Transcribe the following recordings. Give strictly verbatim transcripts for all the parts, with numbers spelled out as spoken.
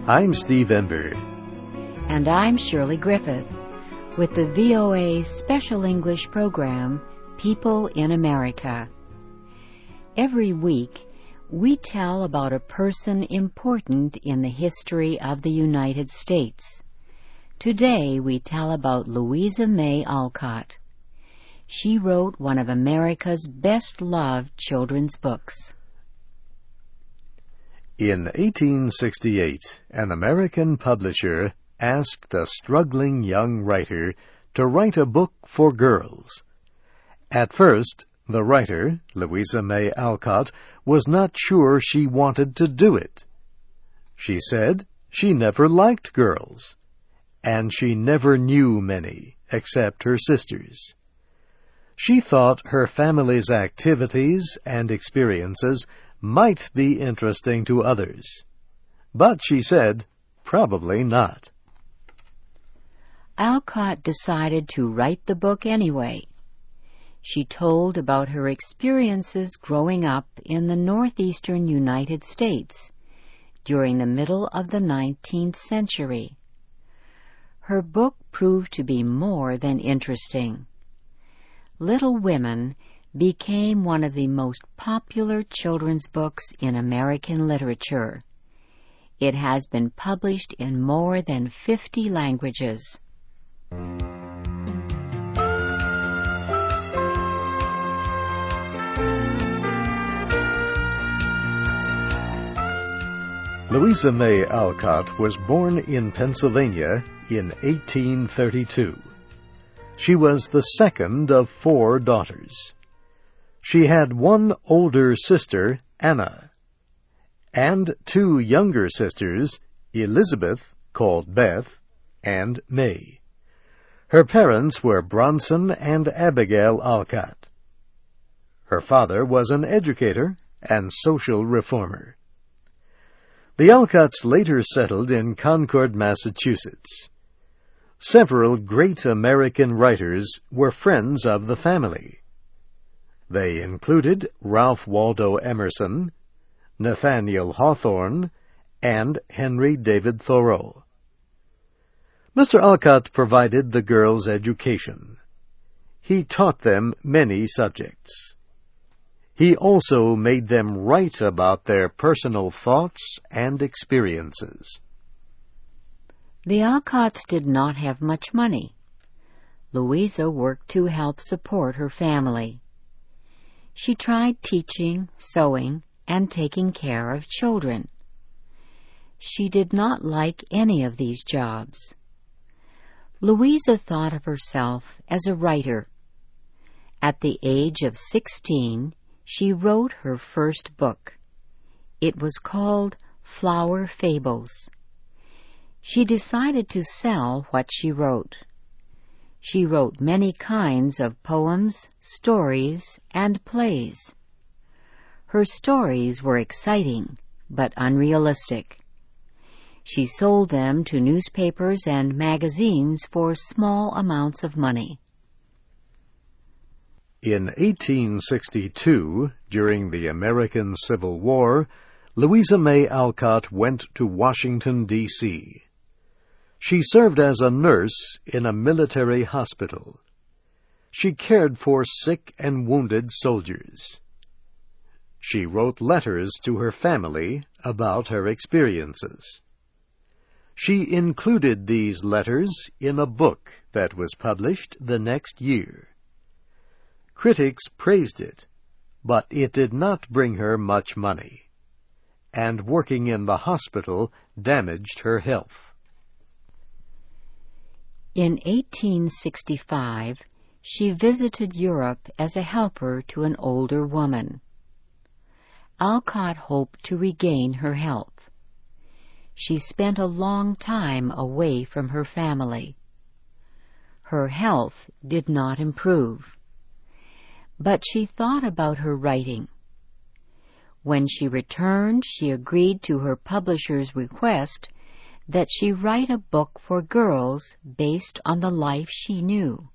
I'm Steve Ember. And I'm Shirley Griffith with the V O A Special English program, People in America. Every week, we tell about a person important in the history of the United States. Today, we tell about Louisa May Alcott. She wrote one of America's best-loved children's books. In eighteen sixty-eight, an American publisher asked a struggling young writer to write a book for girls. At first, the writer, Louisa May Alcott, was not sure she wanted to do it. She said she never liked girls, and she never knew many except her sisters. She thought her family's activities and experiences might be interesting to others. But, she said, probably not. Alcott decided to write the book anyway. She told about her experiences growing up in the northeastern United States during the middle of the nineteenth century. Her book proved to be more than interesting. Little Women became one of the most popular children's books in American literature. It has been published in more than fifty languages. Louisa May Alcott was born in Pennsylvania in eighteen thirty-two. She was the second of four daughters. She had one older sister, Anna, and two younger sisters, Elizabeth, called Beth, and May. Her parents were Bronson and Abigail Alcott. Her father was an educator and social reformer. The Alcotts later settled in Concord, Massachusetts. Several great American writers were friends of the family. They included Ralph Waldo Emerson, Nathaniel Hawthorne, and Henry David Thoreau. Mister Alcott provided the girls education. He taught them many subjects. He also made them write about their personal thoughts and experiences. The Alcotts did not have much money. Louisa worked to help support her family. She tried teaching, sewing, and taking care of children. She did not like any of these jobs. Louisa thought of herself as a writer. At the age of sixteen, she wrote her first book. It was called Flower Fables. She decided to sell what she wrote. She wrote many kinds of poems, stories, and plays. Her stories were exciting, but unrealistic. She sold them to newspapers and magazines for small amounts of money. In eighteen sixty-two, during the American Civil War, Louisa May Alcott went to Washington, D C She served as a nurse in a military hospital. She cared for sick and wounded soldiers. She wrote letters to her family about her experiences. She included these letters in a book that was published the next year. Critics praised it, but it did not bring her much money, and working in the hospital damaged her health. In eighteen sixty-five, she visited Europe as a helper to an older woman. Alcott hoped to regain her health. She spent a long time away from her family. Her health did not improve, but she thought about her writing. When she returned, she agreed to her publisher's request that she write a book for girls based on the life she knew.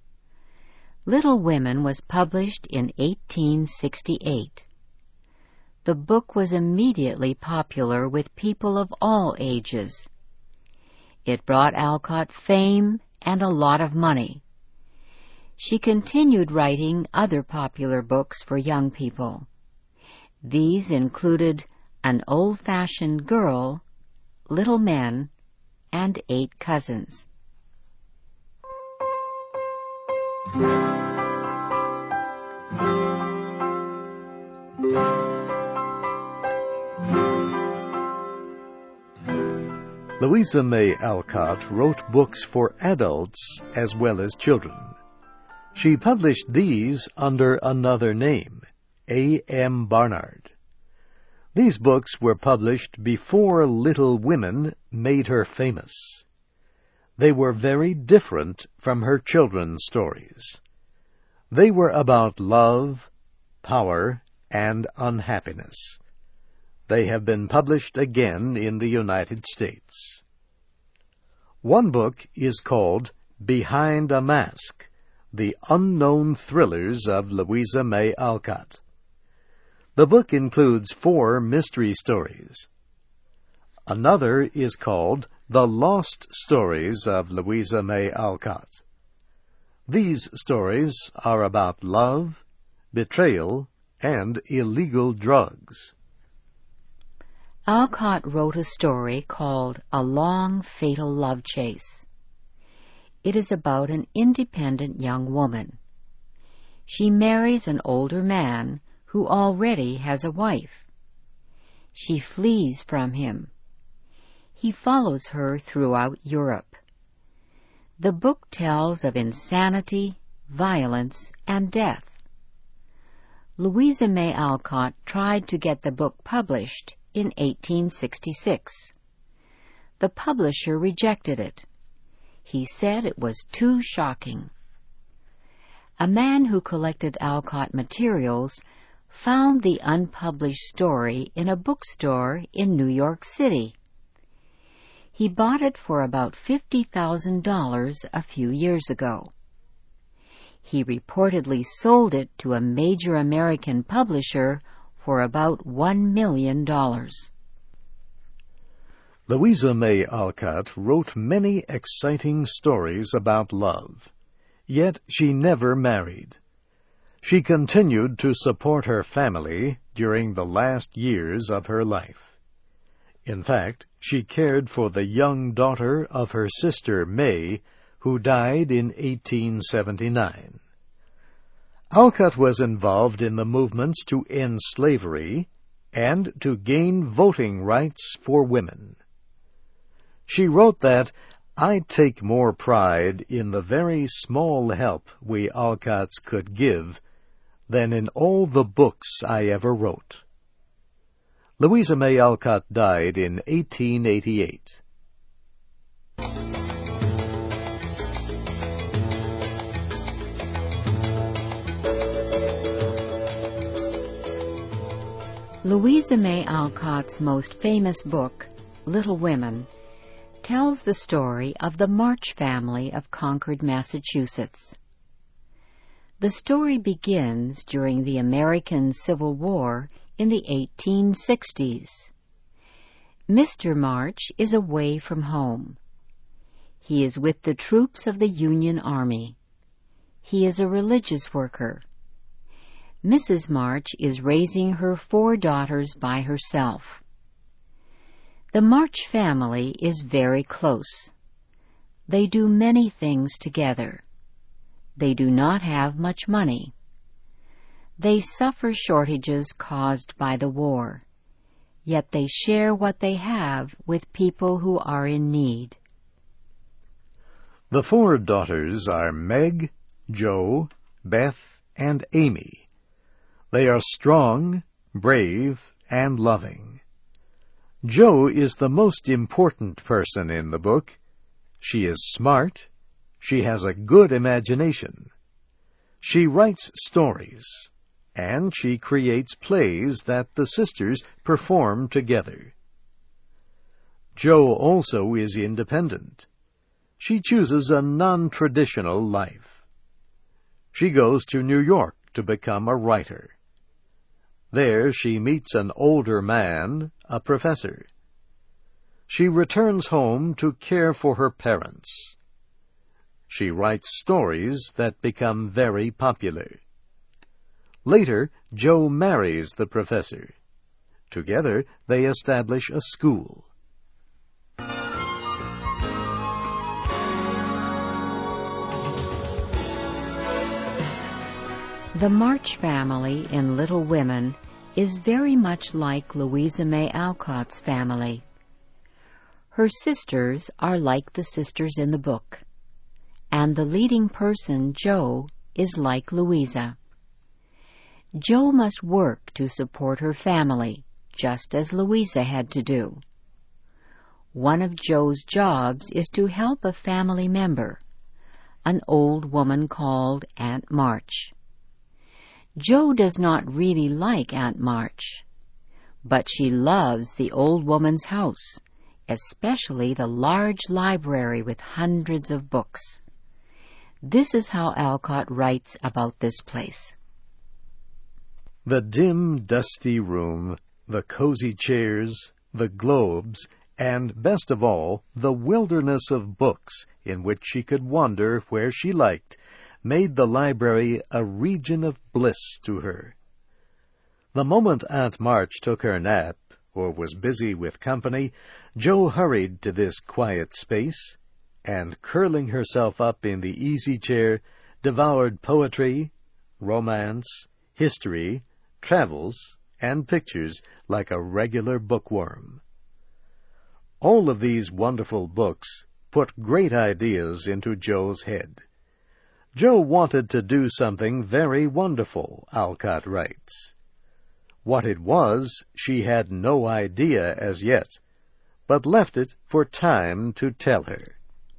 Little Women was published in eighteen sixty-eight. the book was immediately popular with people of all ages. It brought Alcott fame and a lot of money. She continued writing other popular books for young people. These included An Old-Fashioned Girl, Little Men, and Eight Cousins. Louisa May Alcott wrote books for adults as well as children. She published these under another name, A M Barnard. These books were published before Little Women made her famous. They were very different from her children's stories. They were about love, power, and unhappiness. They have been published again in the United States. One book is called Behind a Mask, The Unknown Thrillers of Louisa May Alcott. The book includes four mystery stories. Another is called The Lost Stories of Louisa May Alcott. These stories are about love, betrayal, and illegal drugs. Alcott wrote a story called A Long, Fatal Love Chase. It is about an independent young woman. She marries an older man who already has a wife. She flees from him. He follows her throughout Europe. The book tells of insanity, violence, and death. Louisa May Alcott tried to get the book published in eighteen sixty-six. The publisher rejected it. He said it was too shocking. A man who collected Alcott materials found the unpublished story in a bookstore in New York City. He bought it for about fifty thousand dollars a few years ago. He reportedly sold it to a major American publisher for about one million dollars. Louisa May Alcott wrote many exciting stories about love, yet she never married. She continued to support her family during the last years of her life. In fact, she cared for the young daughter of her sister May, who died in eighteen seventy-nine. Alcott was involved in the movements to end slavery and to gain voting rights for women. She wrote that, "I take more pride in the very small help we Alcotts could give than in all the books I ever wrote." Louisa May Alcott died in eighteen eighty-eight. Louisa May Alcott's most famous book, Little Women, tells the story of the March family of Concord, Massachusetts. The story begins during the American Civil War in the eighteen sixties. Mister March is away from home. He is with the troops of the Union Army. He is a religious worker. Missus March is raising her four daughters by herself. The March family is very close. They do many things together. They do not have much money. They suffer shortages caused by the war, yet they share what they have with people who are in need. The four daughters are Meg, Jo, Beth, and Amy. They are strong, brave, and loving. Jo is the most important person in the book. She is smart. She has a good imagination. She writes stories, and she creates plays that the sisters perform together. Jo also is independent. She chooses a non-traditional life. She goes to New York to become a writer. There she meets an older man, a professor. She returns home to care for her parents. She writes stories that become very popular. Later, Jo marries the professor. Together, they establish a school. The March family in Little Women is very much like Louisa May Alcott's family. Her sisters are like the sisters in the book, and the leading person, Jo, is like Louisa. Jo must work to support her family, just as Louisa had to do. One of Jo's jobs is to help a family member, an old woman called Aunt March. Jo does not really like Aunt March, but she loves the old woman's house, especially the large library with hundreds of books. This is how Alcott writes about this place. The dim, dusty room, the cozy chairs, the globes, and, best of all, the wilderness of books in which she could wander where she liked, made the library a region of bliss to her. The moment Aunt March took her nap, or was busy with company, Jo hurried to this quiet space, and, curling herself up in the easy chair, devoured poetry, romance, history, travels, and pictures like a regular bookworm. All of these wonderful books put great ideas into Jo's head. Jo wanted to do something very wonderful, Alcott writes. What it was, she had no idea as yet, but left it for time to tell her.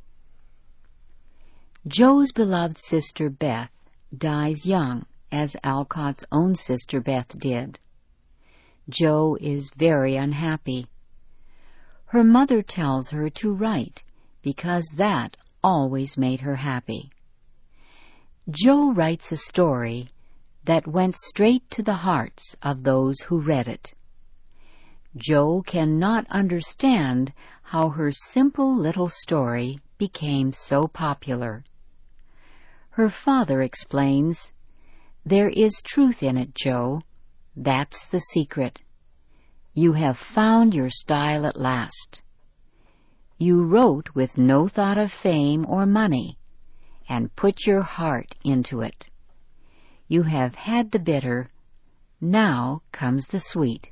Jo's beloved sister Beth dies young, as Alcott's own sister Beth did. Jo is very unhappy. Her mother tells her to write, because that always made her happy. Jo writes a story that went straight to the hearts of those who read it. Jo cannot understand how her simple little story became so popular. Her father explains, "There is truth in it, Jo. That's the secret. You have found your style at last. You wrote with no thought of fame or money, and put your heart into it. You have had the bitter, now comes the sweet."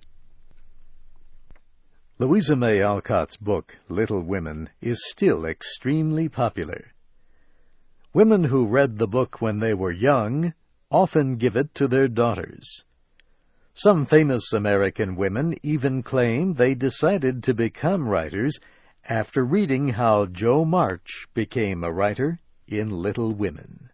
Louisa May Alcott's book, Little Women, is still extremely popular. Women who read the book when they were young often give it to their daughters. Some famous American women even claim they decided to become writers after reading how Jo March became a writer in Little Women.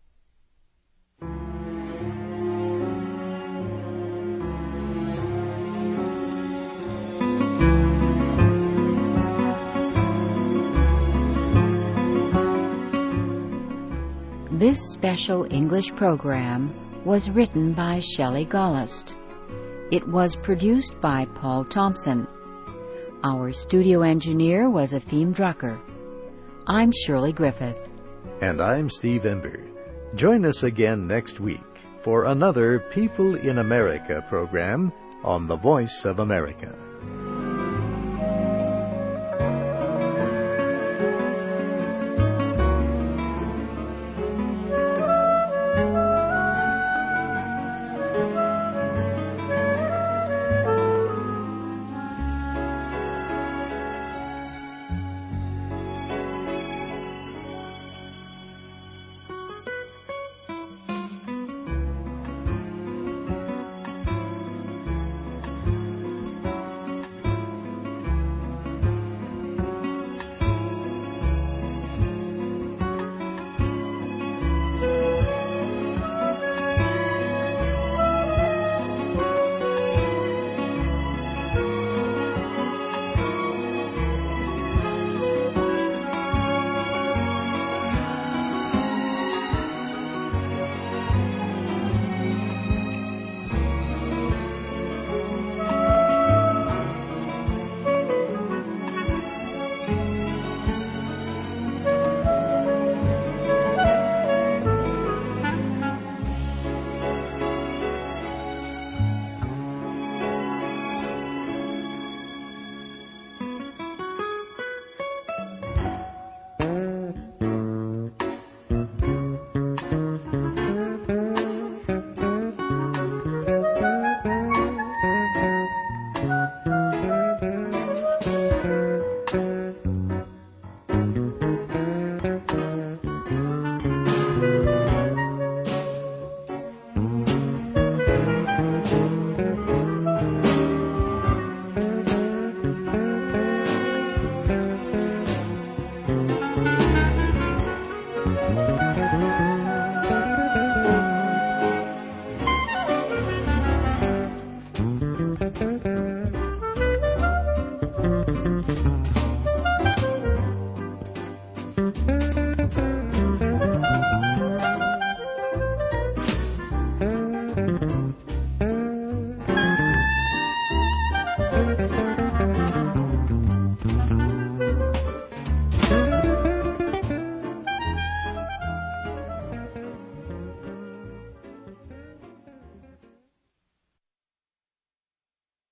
This special English program was written by Shelley Gollust. It was produced by Paul Thompson. Our studio engineer was Efim Drucker. I'm Shirley Griffith. And I'm Steve Ember. Join us again next week for another People in America program on the Voice of America.